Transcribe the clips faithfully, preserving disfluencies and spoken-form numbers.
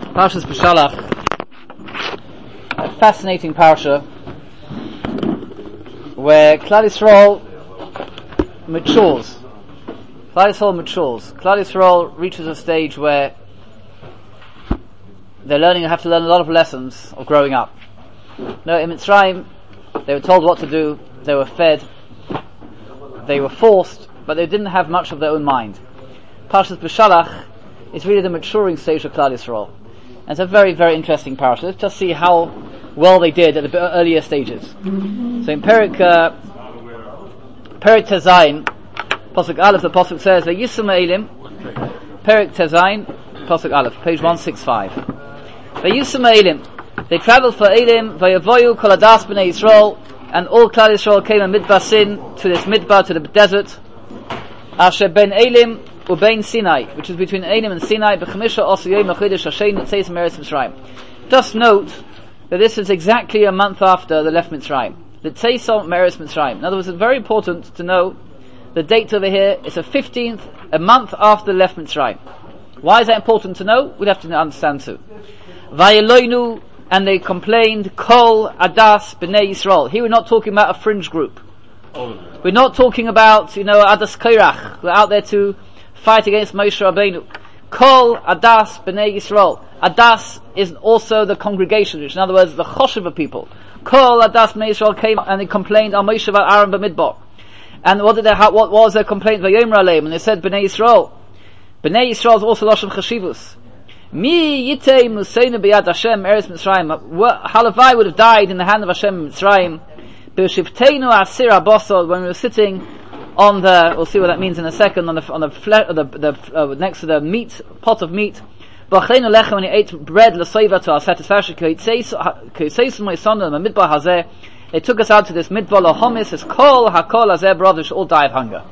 Parshas B'Shalach, a fascinating parsha where Klal Yisrael matures. Klal Yisrael matures. Klal Yisrael reaches a stage where they're learning, have to learn a lot of lessons of growing up. No, in Mitzrayim, they were told what to do, they were fed, they were forced, but they didn't have much of their own mind. Parshas B'Shalach is really the maturing stage of Klal Yisrael. And it's a very, very interesting parsha. Let's just see how well they did at the earlier stages. So in Perik, uh, Perik Tezayin, Pasuk Aleph, the Pasuk says, Vayisum Elim, Perik Tezayin, Pasuk Aleph, page one sixty-five. Vayisum Elim, they traveled for Elim, Vayavoyu Kol Adas B'nei Yisrael, and all Klal Yisrael came in Midbasin, to this Midbar, to the desert, Asher Ben Elim, Ubein Sinai, which is between Elim and Sinai, B'chamisha Osiyim Achidish Hashem Tzeis Meretz Mitzrayim. Just note that this is exactly a month after the left Mitzrayim. The Tzeis Meretz Mitzrayim. In other words, it's very important to know the date over here. It's a fifteenth, a month after the left Mitzrayim. Why is that important to know? We'd have to understand too. Vayeloinu, and they complained, Kol Adas B'nei Yisrael. Here we're not talking about a fringe group. We're not talking about, you know, Adas Kairach. We're out there to fight against Moshe Rabbeinu. Kol Adas B'nei Yisrael. Adas is also the congregation, which in other words, the Choshev people. Kol Adas B'nei Yisrael came and they complained on Moshe about Aaron B'midbar. And what did they have, what was their complaint? Vayomer Aleim, and they said B'nei Yisrael. B'nei Yisrael is also Lashon Chashivus. Mi Yitei Museinu B'yad Hashem Eretz Mitzrayim. Halavai would have died in the hand of Hashem in Mitzrayim. B'shivteinu Asir Abosod, when we were sitting on the, we'll see what that means in a second, on the, on the, fle- the, the uh, next to the meat, pot of meat. B'achleinu lechem, when he ate bread, l'soiva, to our satisfaction, k'yiseisu mo'isonu, the midbar hazeh, they took us out to this midbar, l'homis, it's kol, hakol, hazeh, brothers, should all die of hunger.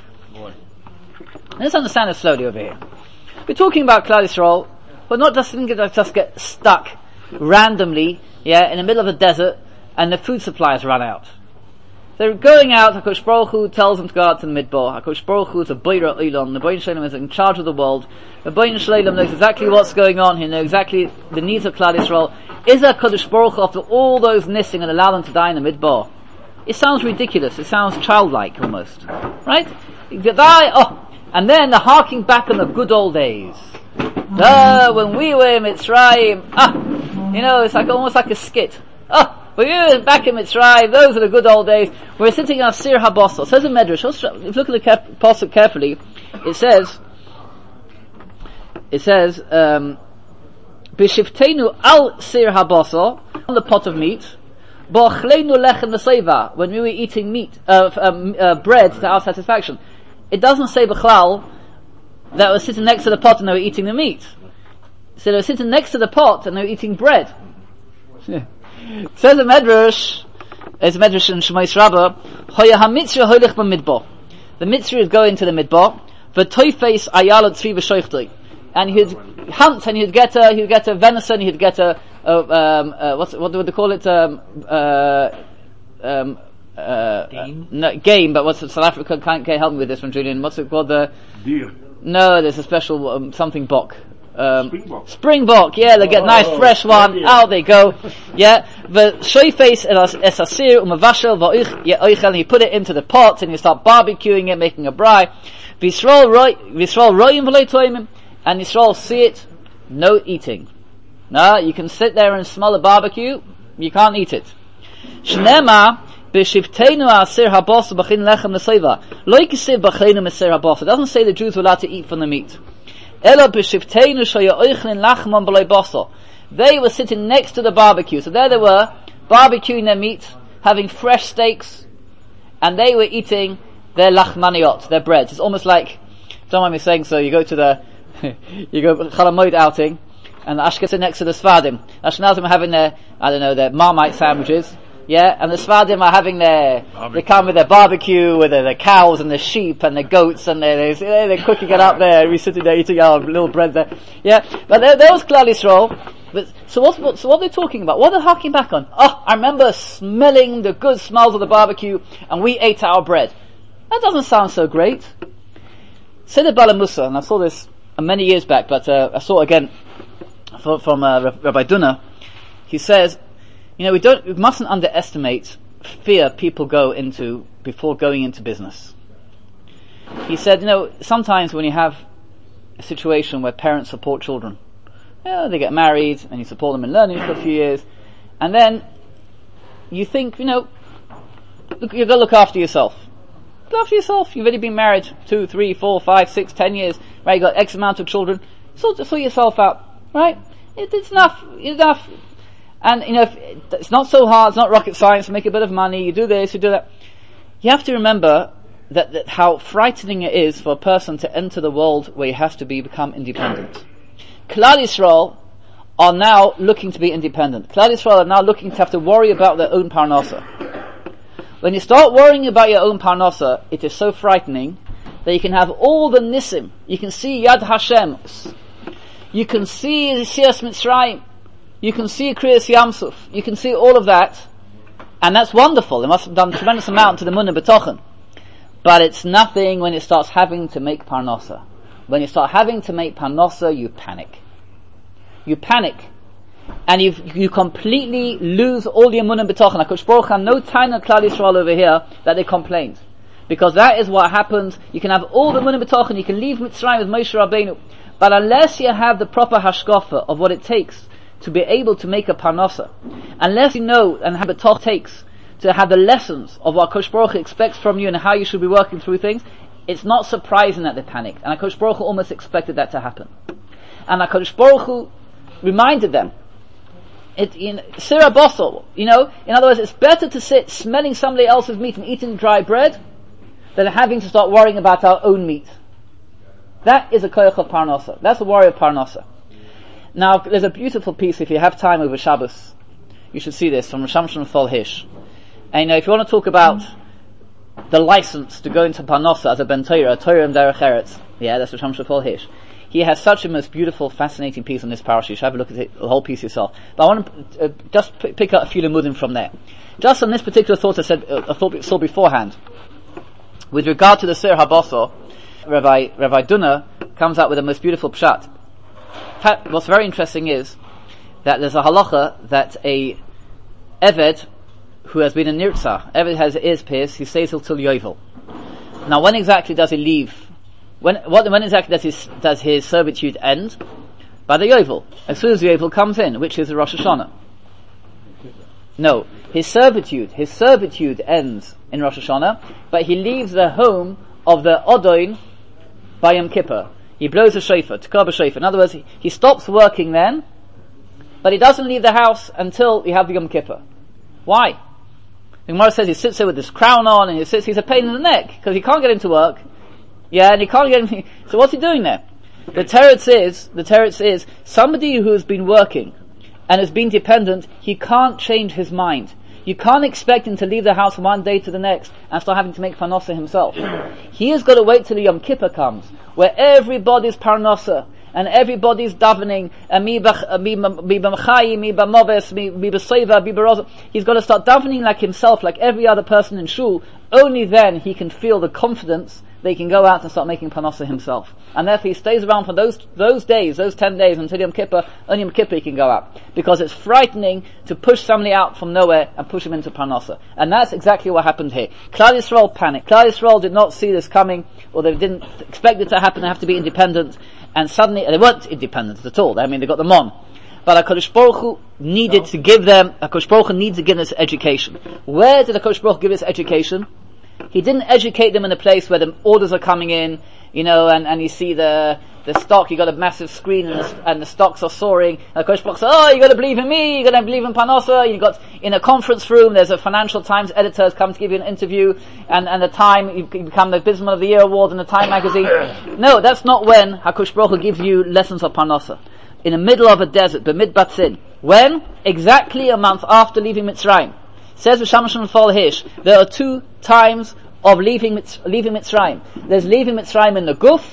Let's understand this slowly over here. We're talking about Klal Yisrael, but not just, didn't get, just get stuck randomly, yeah, in the middle of the desert, and the food supplies run out. They're going out, HaKadosh Baruch Hu tells them to go out to the Midbar. HaKadosh Baruch Hu is a Boira Olam. The Boin Shalom is in charge of the world. The Boin Shalom knows exactly what's going on. He knows exactly the needs of Klal Yisrael. Is HaKadosh Baruch Hu, after all those nissing, and allow them to die in the Midbar? It sounds ridiculous. It sounds childlike almost. Right? You die, oh, and then the harking back on the good old days. Ah, when we were in Mitzrayim, ah, you know, it's like almost like a skit. Ah, but we were back in Mitzrayim, those are the good old days. We're sitting on Sir Habosel. Says in Medrash, if you look at the cap- Pasuk carefully, it says, it says, um, B'shivteinu al Sir Habosel, on the pot of meat, B'achleinu lechem v'seiva, when we were eating meat, uh, um, uh, bread to our satisfaction. It doesn't say B'chlal that we're sitting next to the pot and they were eating the meat. So they were sitting next to the pot and they were eating bread. Yeah. It says in Medrash, it's Medrash in Shemais Rabbah, Hoya ha-mitzri hoylech b'midbar. The mitzri is going to the midbar, v'toifeis ayala tzvi v'shoichtoi. And he'd hunt and he'd get a, he'd get a venison, he'd get a, a um, uh, what's, what would they call it, um, uh, um, uh, game? Uh, no, game, but what's South Africa, can't, can't help me with this one, Julian, what's it called, the... Deer. No, there's a special, um, something bok. Um, Springbok. Springbok, yeah, they get oh, nice fresh one, yeah. Out they go, yeah, the shoyface es asir umavashel va'ich ye'oichel, and you put it into the pot and you start barbecuing it, making a braai, v'yisrael royim v'loi toimim, and Yisrael see it, no eating. No, you can sit there and smell the barbecue, you can't eat it. Shnema b'shivteinu asir habos b'chin lechem l'seiva, lo yikisiv b'chleinu m'sir habos. It doesn't say the Jews were allowed to eat from the meat. They were sitting next to the barbecue. So there they were, barbecuing their meat, having fresh steaks, and they were eating their lachmaniot, their breads. It's almost like, don't mind me saying so, you go to the, you go Chalamoid outing, and the Ashkenazim next to the Sfadim. The Ashkenazim are having their, I don't know, their Marmite sandwiches. Yeah, and the Sfadim are having their, barbecue. They come with their barbecue, with their, their cows and the sheep and the goats, and they're, they're, they're cooking it up there, we're sitting there eating our little bread there. Yeah, but there, there was Klal Yisrael. But, so what, what, so what are they talking about? What are they harking back on? Oh, I remember smelling the good smells of the barbecue, and we ate our bread. That doesn't sound so great. Seder Bala Musa, and I saw this many years back, but uh, I saw it again from uh, Rabbi Duna. He says, you know, we don't, we mustn't underestimate fear people go into before going into business. He said, you know, sometimes when you have a situation where parents support children, you know, they get married and you support them in learning for a few years, and then you think, you know, look, you've got to look after yourself. Look after yourself. You've already been married two, three, four, five, six, ten years, right? You've got X amount of children. Sort, sort yourself out, right? It, it's enough, enough. And, you know, if, it's not so hard, it's not rocket science, make a bit of money, you do this, you do that. You have to remember that, that how frightening it is for a person to enter the world where he has to be, become independent. Klal Yisrael are now looking to be independent. Klal Yisrael are now looking to have to worry about their own parnasa. When you start worrying about your own parnasa, it is so frightening that you can have all the nisim. You can see Yad Hashem. You can see Yetzias Mitzrayim. You can see Kriyas Yamsuf. You can see all of that. And that's wonderful. They must have done a tremendous amount to the Munah B'tochen. But it's nothing when it starts having to make parnasa. When you start having to make parnasa, you panic. You panic. And you you completely lose all your Munah B'tochen. HaKadosh Baruch Hu, no time of Klal Yisrael over here that they complained. Because that is what happens. You can have all the Munah B'tochen, you can leave Mitzrayim with Moshe Rabbeinu. But unless you have the proper hashkafa of what it takes to be able to make a parnasa, unless you know and have the toch takes to have the lessons of what HaKadosh Baruch Hu expects from you and how you should be working through things, it's not surprising that they panicked. And HaKadosh Baruch Hu almost expected that to happen. And HaKadosh Baruch Hu reminded them, it, in Sirah Bosel, you know, in other words, it's better to sit smelling somebody else's meat and eating dry bread than having to start worrying about our own meat. That is a koyach of parnasa. That's a worry of parnasa. Now, there's a beautiful piece, if you have time over Shabbos, you should see this, from Shamshon Fol Hish. And you know, if you want to talk about the license to go into parnasa as a ben Torah, a Torah and Derech Eretz, yeah, that's Shamshon Fol Hish. He has such a most beautiful, fascinating piece on this parasha. You should have a look at it, the whole piece yourself. But I want to uh, just p- pick out a few limudim from there. Just on this particular thought I said, uh, I thought, saw beforehand, with regard to the Sir Habasor, Rabbi, Rabbi Duna comes out with the most beautiful pshat. What's very interesting is that there's a halacha that a Eved who has been a Nirtzah, Eved has his ears pierced, he stays till Yovel. Now when exactly does he leave? When, what, when exactly does his, does his servitude end? By the Yovel. As soon as the Yovel comes in, which is the Rosh Hashanah. No, his servitude, his servitude ends in Rosh Hashanah, but he leaves the home of the Odoin by Yom Kippur. He blows a shofar, Tekar b'shofar. In other words, he, he stops working then, but he doesn't leave the house until you have the Yom Kippur. Why? The Gemara says he sits there with this crown on, and he sits, he's a pain in the neck, because he can't get into work. Yeah, and he can't get anything. So what's he doing there? The teretz is, the teretz is, somebody who has been working, and has been dependent, he can't change his mind. You can't expect him to leave the house from one day to the next and start having to make parnasa himself. He has got to wait till the Yom Kippur comes, where everybody's parnasa and everybody's davening, and mi b'machai, mi b'moves, mi b'seiva, mi b'roza. He's got to start davening like himself, like every other person in shul. Only then he can feel the confidence that he can go out and start making parnasa himself. And therefore he stays around for those those days, those ten days until Yom Kippur. Only Yom Kippur he can go out, because it's frightening to push somebody out from nowhere and push him into parnasa. And that's exactly what happened here. Klal Yisrael panicked. Klal Yisrael did not see this coming, or they didn't expect it to happen. They have to be independent, and suddenly they weren't independent at all. I mean, they got them on. But HaKadosh Baruch Hu needed to give them, HaKadosh Baruch Hu needs to give us education. Where did HaKadosh Baruch Hu give us education? He didn't educate them in a place where the orders are coming in, you know, and, and you see the the stock, you got a massive screen and the, and the stocks are soaring. And HaKadosh Baruch Hu says, oh, you got to believe in me, you got to believe in Parnasa. You got in a conference room, there's a Financial Times editor has come to give you an interview, and, and the Time, you become the Businessman of the Year award in the Time magazine. No, that's not when HaKadosh Baruch Hu gives you lessons of Parnasa. In the middle of a desert, B'mid Batzin. When? Exactly a month after leaving Mitzrayim. Says Shamshon Fol Hish, there are two times of leaving Mitz, leaving Mitzrayim. There's leaving Mitzrayim in the Guf,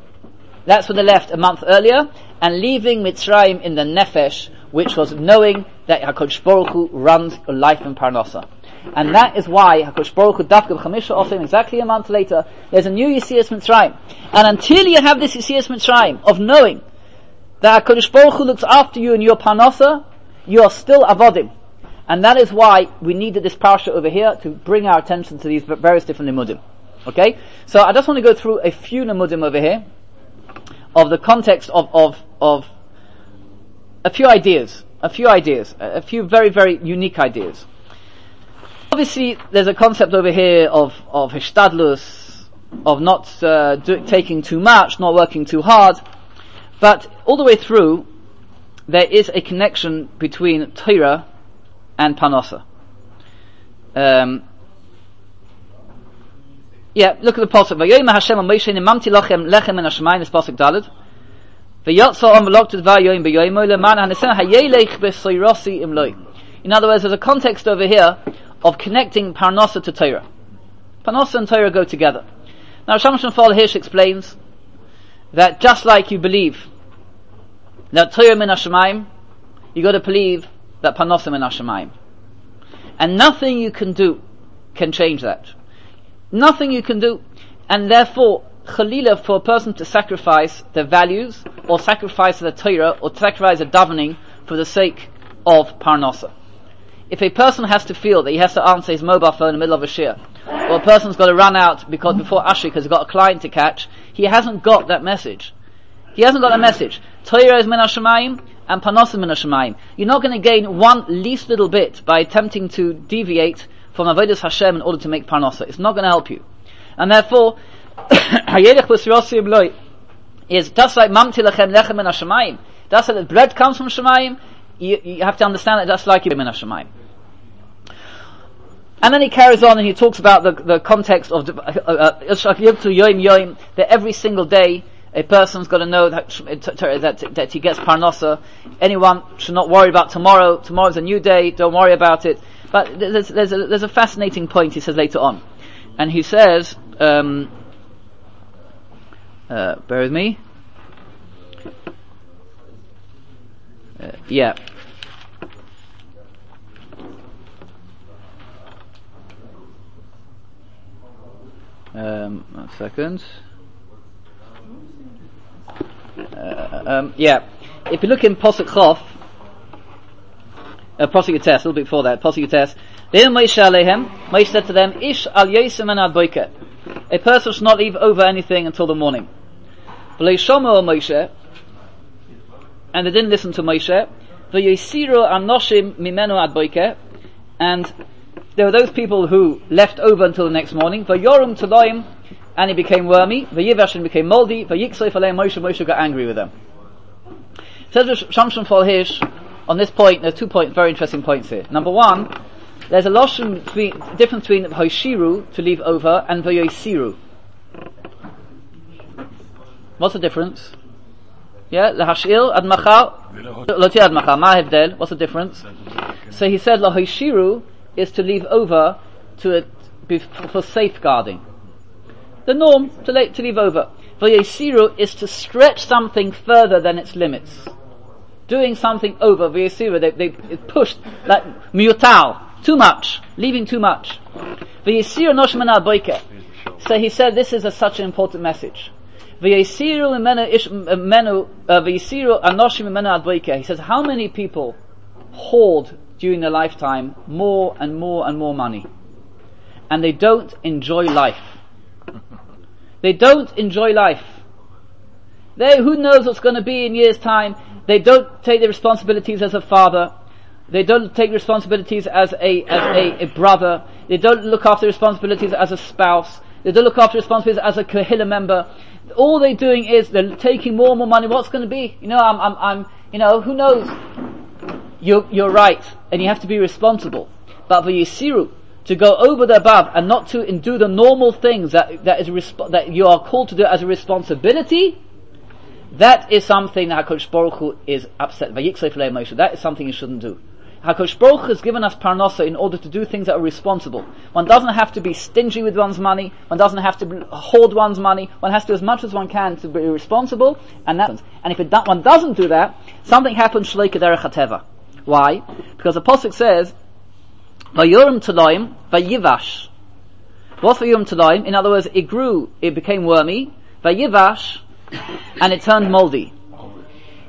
that's when they left a month earlier, and leaving Mitzrayim in the Nefesh, which was knowing that HaKadosh Baruch Hu runs your life in Parnasa. And that is why HaKadosh Baruch Hu Dafka B'chamisha Osim, exactly a month later, there's a new Yetzias Mitzrayim. And until you have this Yetzias Mitzrayim of knowing that HaKadosh Baruch Hu looks after you in your parnasa, you are still avodim. And that is why we needed this parasha over here to bring our attention to these various different limudim. Okay? So I just want to go through a few limudim over here of the context of, of, of a few ideas. A few ideas. A few very, very unique ideas. Obviously, there's a concept over here of, of hishtadlus, of not uh, do, taking too much, not working too hard. But all the way through, there is a connection between Torah and Parnasa. Um, yeah, look at the pasuk. Vayomer Hashem Moshe nimamti lachem lechem min hashamayim. This pasuk daled. Vayotzo am v'loktet vayoyim beyoyim leman hanesem hayelech b'soyrasi imloi. In other words, there's a context over here of connecting Parnasa to Torah. Parnasa and Torah go together. Now, Shlomo Fall Hirsch explains that just like you believe that Torah min hashamayim, you got to believe that Parnasa min hashamayim, and nothing you can do can change that. Nothing you can do, and therefore, Chalila, for a person to sacrifice their values, or sacrifice the Torah, or sacrifice a davening for the sake of Parnasa. If a person has to feel that he has to answer his mobile phone in the middle of a shir, or a person's got to run out because before Ashik because he's got a client to catch, he hasn't got that message. He hasn't got that message. Torah is min hashamayim and Parnasa min hashamayim. You're not going to gain one least little bit by attempting to deviate from avodas Hashem in order to make Parnasa. It's not going to help you. And therefore, hayelech b'sirasi imloi is just like mamti lechem lechem min hashamayim. That's like the bread comes from Shemayim. You, you have to understand that that's like min hashamayim. And then he carries on and he talks about the, the context of uh, uh, that every single day a person's got to know that, that that he gets parnasa. Anyone should not worry about tomorrow. Tomorrow's a new day. Don't worry about it. But there's there's a, there's a fascinating point he says later on, and he says, um, uh, bear with me. Uh, yeah. Um, one second. Uh, um, yeah. If you look in Posuk Chof, uh, Posuk Yates, a little bit before that, Posuk Yates, then Moshe Alehem, Moshe said to them, Ish al yosem and ad boiker. A person should not leave over anything until the morning. V'lo shomo Moshe, and they didn't listen to Moshe. V'yosiru anoshim mimenu ad boiker, and there were those people who left over until the next morning. V'yorum taloim, and he became wormy. V'yivash, and became moldy. V'yiksoif aleim Moshe, Moshe got angry with them. Says Shlomo Fall Hirsch, on this point, there's two point, very interesting points here. Number one, there's a loshon between, difference between Hoshiru, to leave over, and V'yosiru. What's the difference? Yeah, lahashil ad machar, loti ad machar. Ma hevdel. What's the difference? So he said lahoshiru is to leave over to a, for safeguarding. The norm to, la- to leave over. V'yosiru is to stretch something further than its limits. Doing something over. V'yosiru, they they pushed like miyutal, too much, leaving too much. V'yosiru noshman al boiker. So he said this is a, such an important message. V'yisiru imenu ish menu v'yisiru anoshim imenu ad boiker. He says, how many people hoard during their lifetime more and more and more money, and they don't enjoy life. They don't enjoy life. They, who knows what's going to be in years' time. They don't take the responsibilities as a father. They don't take responsibilities as a as a, a brother. They don't look after responsibilities as a spouse. They don't look after responsibilities as a Kehillah member. All they're doing is they're taking more and more money. What's going to be? You know, I'm, I'm, I'm, you know, who knows? You're, you're right, and you have to be responsible. But for Yisiru, to go over the above and not to do the normal things that that is resp- that you are called to do as a responsibility, that is something that HaKadosh Baruch Hu is upset. That is something you shouldn't do. HaKadosh Baruch Hu has given us parnasa in order to do things that are responsible. One doesn't have to be stingy with one's money. One doesn't have to hoard one's money. One has to do as much as one can to be responsible, and that happens. And if it do- one doesn't do that, something happens shlei kederech hateva. Why? Because the pasuk says, "Vayorim taloim vayivash." What's vayorim taloim? In other words, it grew, it became wormy. Vayivash, and it turned moldy.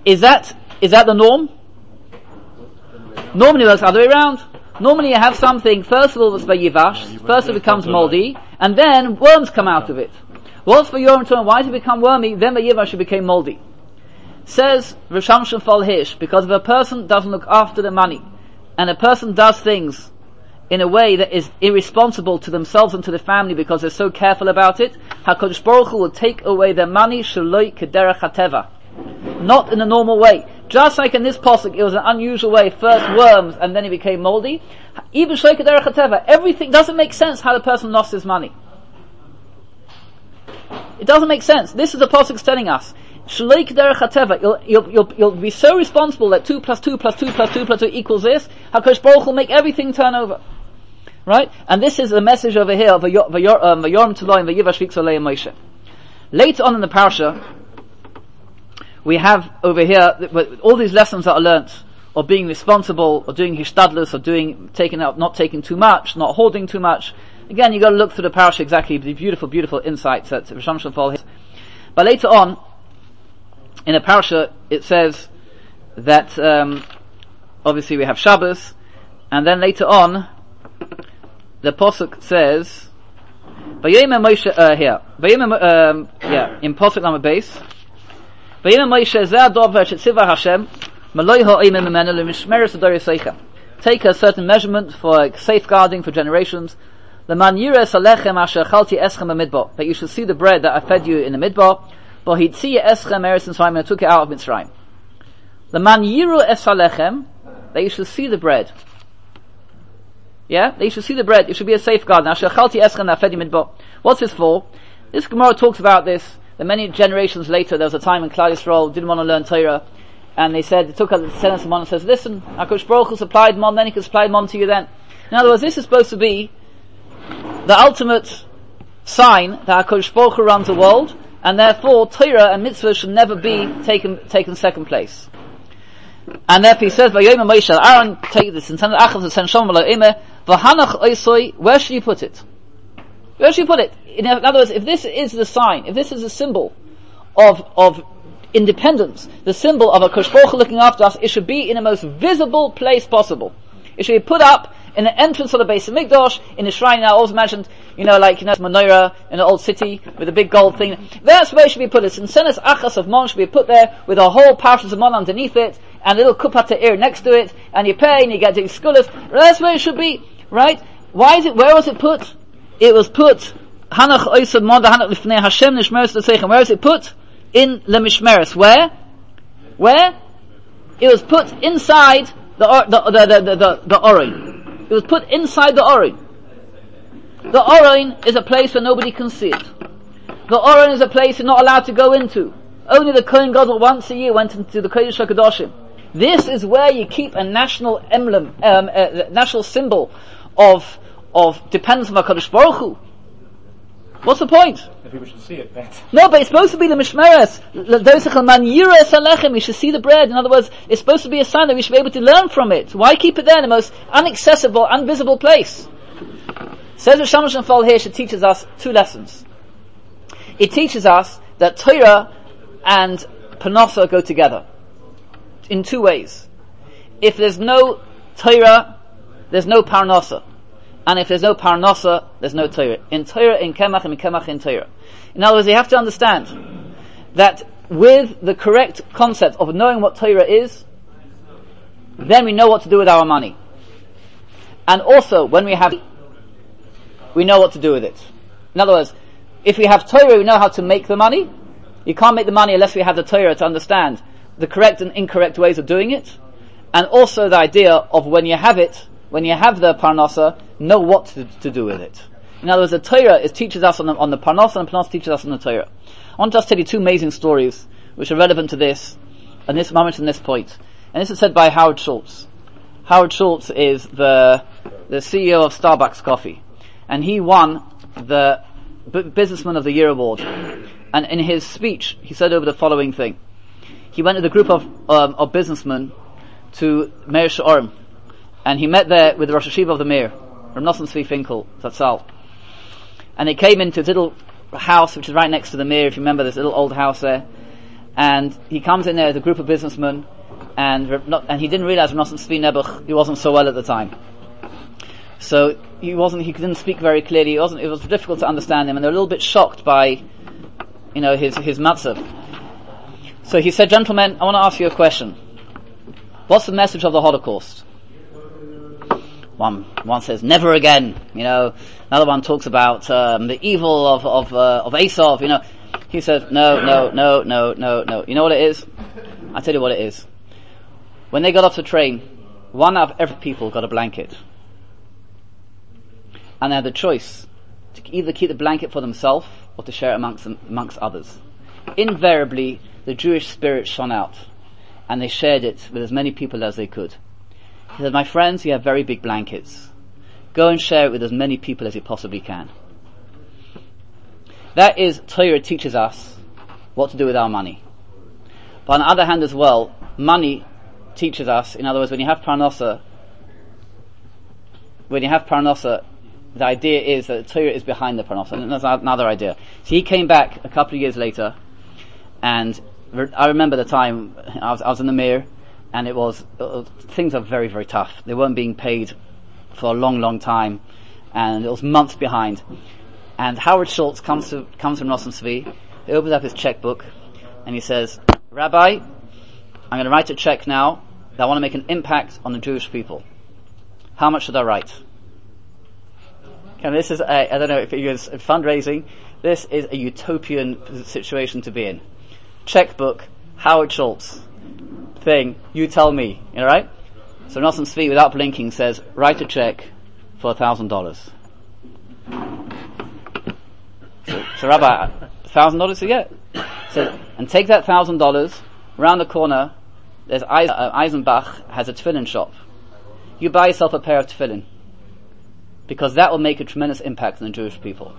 Is that, is that the norm? Normally it works the other way around. Normally you have something, first of all that's vayivash, first it becomes moldy, and then worms come out of it. What's for your return? Why does it become wormy? Then vayivash it became moldy. Says Rosh Hashanah Fal Hish, because if a person doesn't look after the money, and a person does things in a way that is irresponsible to themselves and to the family because they're so careful about it, HaKadosh Baruch Hu will take away their money shaloi kederech hateva, not in a normal way. Just like in this pasuk, it was an unusual way, first worms and then it became moldy. Even shaloi kederech hateva, everything doesn't make sense how the person lost his money. It doesn't make sense. This is the pasuk telling us. Shaloi kederech hateva, you'll, you'll, you'll, you'll be so responsible that two plus two plus two plus two plus two equals this. HaKadosh Baruch Hu will make everything turn over. Right? And this is the message over here of Vayoram Toloim Vayivash V'Ikso Leim Moshe. Later on in the parasha, we have over here all these lessons that are learnt of being responsible, or doing hishtadlus, or doing taking out, not taking too much, not hoarding too much. Again, you got to look through the parasha exactly, the beautiful, beautiful insights that Rosh Hashanah Fal has. But later on in the parasha, it says that um, obviously we have Shabbos, and then later on, the pasuk says, "Vayim Moshe uh, here, Vayim um, yeah, in pasuk number base, Vayim Moshe zeh dover shetziva Hashem, maloi ha'im memenu lemishmeres adori seicha." Take a certain measurement for safeguarding for generations. Leman yires alechem asher chalti eschem b'midbar, that you should see the bread that I fed you in the midbar. But hitziyah eschem eretz Mitzrayim, and I took it out of Mitzrayim. Leman yiru es alechem, that you should see the bread. Yeah, that you should see the bread. It should be a safeguard. Now, shechalti eschem that fed you midbar. What's this for? This Gemara talks about this. That many generations later, there was a time when Klal Yisrael didn't want to learn Torah, and they said, they took out the sentence of Mon and says, "Listen, HaKadosh Baruch Hu supplied Mon, then He could supply Mon to you then." In other words, this is supposed to be the ultimate sign that HaKadosh Baruch Hu runs the world, and therefore Torah and mitzvah should never be taken taken second place. And therefore he says, "Vayom Moshe, Aaron, take this and send it achas to send Shalom Eloheinu, v'hanach oisoi." Where should you put it? Where should you put it? In other words, if this is the sign, if this is a symbol of of independence, the symbol of a HaKadosh Baruch Hu looking after us, it should be in the most visible place possible. It should be put up in the entrance of the Beis Hamikdash, in the shrine. I always imagined, you know, like, you know, menorah in the old city with a big gold thing. That's where it should be put. It's in Senes Achas of Mon should be put there with a whole parashas of Mon underneath it, and a little kupat ear next to it, and you pay and you get the skulas. That's where it should be, right? Why is it? Where was it put? It was put Hanach Oisad Mon Hanach Lifnei Hashem Nishmeres L'Seichem. Where is it put? In the Mishmeres. Where? Where? It was put inside the the the the the, the, the Orin. It was put inside the Orin. The Orin is a place where nobody can see it. The Orin is a place you're not allowed to go into. Only the Kohen Gadol once a year went into the Kodesh HaKadoshim. This is where you keep a national emblem, um, a national symbol of of dependence on HaKadosh Baruch Hu. What's the point? If people should see it, better. No, but it's supposed to be the mishmeres. You should see the bread. In other words, it's supposed to be a sign that we should be able to learn from it. Why keep it there in the most inaccessible, invisible place? Says Rosh Hashanah Fal here, it teaches us two lessons. It teaches us that Torah and Parnasa go together in two ways. If there's no Torah, there's no Parnasa. And if there's no Parnasa, there's no Torah. In Torah, in Kemach, and in Kemach, in Torah. In other words, you have to understand that with the correct concept of knowing what Torah is, then we know what to do with our money. And also, when we have, we know what to do with it. In other words, if we have Torah, we know how to make the money. You can't make the money unless we have the Torah to understand the correct and incorrect ways of doing it. And also the idea of when you have it, when you have the Parnasa, know what to, to do with it. In other words, the Torah is teaches us on the, on the Parnasa, and the Parnasa teaches us on the Torah. I want to just tell you two amazing stories which are relevant to this, and this moment and this point. And this is said by Howard Schultz. Howard Schultz is the the C E O of Starbucks Coffee, and he won the B- Businessman of the Year award. And in his speech, he said over the following thing. He went with a group of um, of businessmen to Meir She'orim, and he met there with the Rosh Hashiva of the Meir, Rav Nosson Tzvi Finkel, Zatzal. And they came into this little house which is right next to the Meir, if you remember this little old house there. and he comes in there with a group of businessmen, and not, and he didn't realize Rav Nosson Tzvi Nebuch, he wasn't so well at the time. So he wasn't, he didn't speak very clearly, it wasn't, it was difficult to understand him, and they were a little bit shocked by, you know, his, his matzav. So he said, gentlemen, I want to ask you a question. What's the message of the Holocaust? One, one says, never again, you know, another one talks about, um, the evil of, of, uh, of Esau, you know. He said, no, no, no, no, no, no. You know what it is? I'll tell you what it is. When they got off the train, one out of every people got a blanket. And they had the choice to either keep the blanket for themselves or to share it amongst amongst others. Invariably, the Jewish spirit shone out, and they shared it with as many people as they could. He said, my friends, you have very big blankets. Go and share it with as many people as you possibly can. That is, Torah teaches us what to do with our money. But on the other hand as well, money teaches us, in other words, when you have parnasa, when you have parnasa, the idea is that Torah is behind the parnasa, and that's another idea. So he came back a couple of years later, and I remember the time, I was, I was in the Mir, and it was, uh, things are very, very tough. They weren't being paid for a long, long time, and it was months behind. And Howard Schultz comes to, comes from Nosson Tzvi, he opens up his checkbook, and he says, Rabbi, I'm going to write a check now, that I want to make an impact on the Jewish people. How much should I write? Okay, this is a, I don't know if it is fundraising, this is a utopian situation to be in. Checkbook, Howard Schultz, thing, you tell me, alright? So Nosson Tzvi, without blinking, says, write a check for a thousand dollars. So, so Rabbi, a thousand dollars to get? So, and take that thousand dollars, round the corner, there's Eis, uh, Eisenbach has a tefillin shop. You buy yourself a pair of tefillin. Because that will make a tremendous impact on the Jewish people.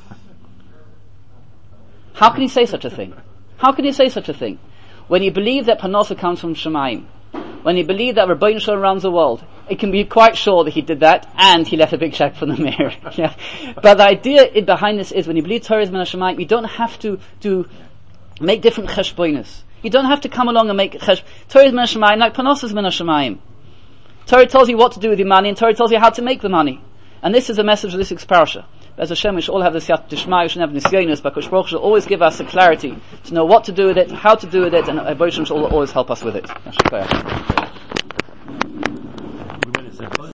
How can you say such a thing? How can you say such a thing? When you believe that Parnasa comes from Shemaim, when you believe that Rabbeinu Shalom runs the world, it can be quite sure that he did that, and he left a big check for the Mir. Yeah. But the idea behind this is, when you believe Torah is min Hashemayim, you don't have to, to make different cheshbonos. You don't have to come along and make chesh. Torah is min Hashemayim, like Parnasa is min Hashemayim. Torah tells you what to do with your money, and Torah tells you how to make the money. And this is the message of this week's parasha. As Hashem, we should all have the siyat d'shmai, we should have nisyonos, but Kosh Baruch Hu should always give us the clarity to know what to do with it, how to do with it, and Hashem should always help us with it.